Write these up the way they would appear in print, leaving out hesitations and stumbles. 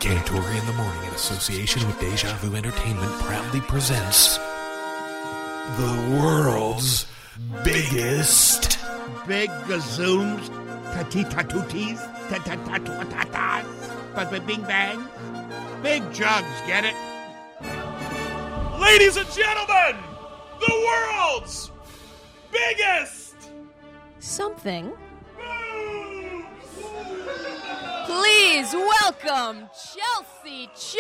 Cantori in the Morning, in association with Deja Vu Entertainment, proudly presents the world's biggest... Big gazooms, tatitatutis, tatatatatas, but bing bang. Big jugs, get it? Ladies and gentlemen, the world's biggest something. Please welcome Chelsea Charm!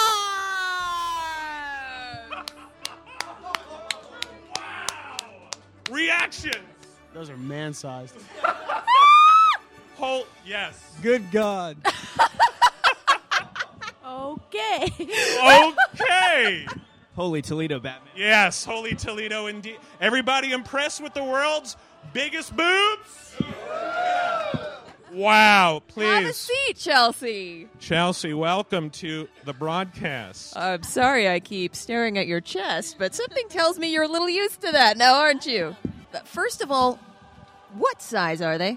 Wow! Reactions. Those are man-sized. Yes. Good God. Okay. Okay. Holy Toledo, Batman. Yes, holy Toledo indeed. Everybody impressed with the world's biggest boobs? Wow, please. Have a seat, Chelsea. Chelsea, welcome to the broadcast. I'm sorry I keep staring at your chest, but something tells me you're a little used to that now, aren't you? But first of all, what size are they?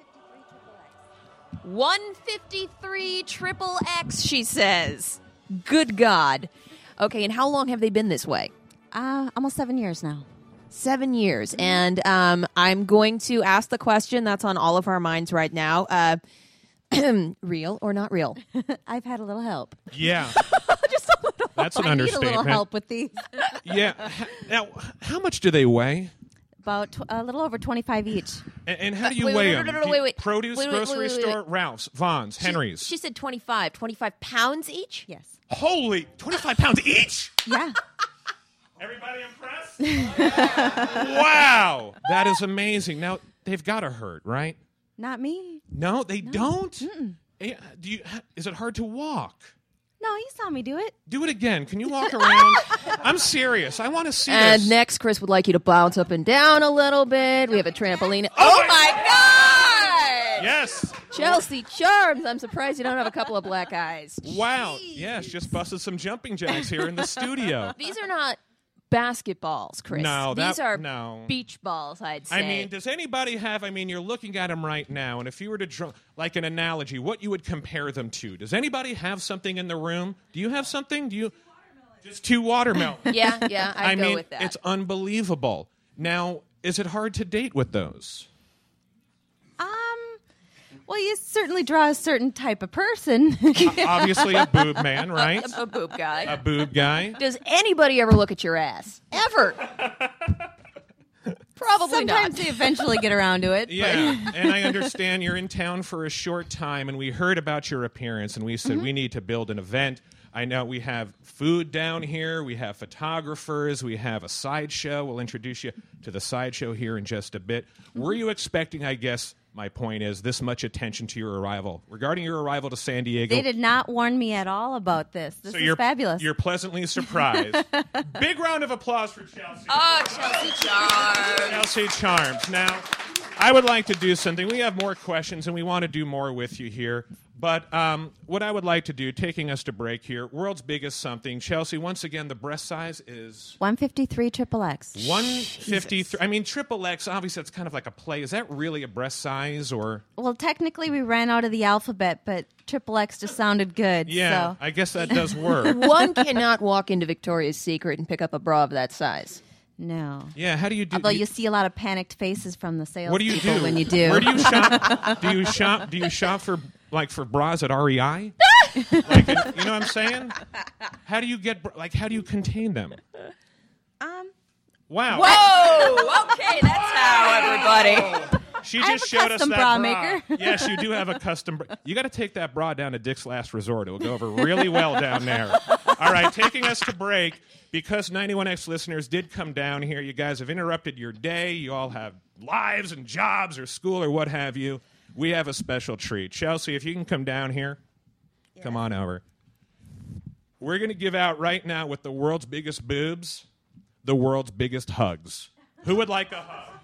153 triple X, she says. Good God. Okay, and how long have they been this way? Almost 7 years now. 7 years. And I'm going to ask the question that's on all of our minds right now. Real or not real? I've had a little help. Yeah. Just a little. That's an I need a understatement. little help with these. Yeah. Now, how much do they weigh? About a little over 25 each. And how do you Wait, weigh no, them? no, wait. Produce, Wait, grocery store, Ralph's, Vaughn's, Henry's. She said 25 pounds each? Yes. Holy, 25 pounds each? Yeah. Everybody impressed? Wow. That is amazing. Now, they've got to hurt, right? Not me. No, they don't? Mm-mm. Is it hard to walk? No, you saw me do it. Do it again. Can you walk around? I'm serious. I want to see And this. next, Chris would like you to bounce up and down a little bit. We have a trampoline. Oh, my God! Yes. Chelsea Charms. I'm surprised you don't have a couple of black eyes. Wow. Yes, just busted some jumping jacks here in the studio. These are not basketballs, Chris. No, These are no. beach balls, I'd say. I mean, does anybody have, you're looking at them right now, and if you were to draw, like an analogy, what you would compare them to? Does anybody have something in the room? Do you have something? Just two watermelons? Yeah, I'd go with that. It's unbelievable. Now, is it hard to date with those? Well, you certainly draw a certain type of person. Obviously a boob man, right? A boob guy. A boob guy. Does anybody ever look at your ass? Ever? Probably Sometimes not. they eventually get around to it. Yeah, and I understand you're in town for a short time, and we heard about your appearance, and we said we need to build an event. I know we have food down here, we have photographers, we have a sideshow. We'll introduce you to the sideshow here in just a bit. Were you expecting, I guess, my point is, this much attention to your arrival? Regarding your arrival to San Diego... They did not warn me at all about this. This is fabulous. You're pleasantly surprised. Big round of applause for Chelsea. Oh, Chelsea Charms. Chelsea Charms. Now, I would like to do something. We have more questions, and we want to do more with you here. But what I would like to do, taking us to break here, world's biggest something. Chelsea, once again, the breast size is... 153 triple X. 153. Triple X, obviously, that's kind of like a play. Is that really a breast size, or... Well, technically, we ran out of the alphabet, but triple X just sounded good. Yeah, so. I guess that does work. One cannot walk into Victoria's Secret and pick up a bra of that size. No. Yeah, how do you do... Although you see a lot of panicked faces from the sales What do you people do? when you do. Where do you shop? Do you shop for bras at REI? You know what I'm saying? How do you how do you contain them? Wow. Whoa! Okay, that's how, everybody. She I have just a showed us custom that bra bra. maker. Yes, you do have a custom bra. You got to take that bra down to Dick's Last Resort. It will go over really well down there. All right, taking us to break. Because 91X listeners did come down here, you guys have interrupted your day. You all have lives and jobs or school or what have you. We have a special treat. Chelsea, if you can come down here. Yeah. Come on over. We're going to give out right now with the world's biggest boobs, the world's biggest hugs. Who would like a hug?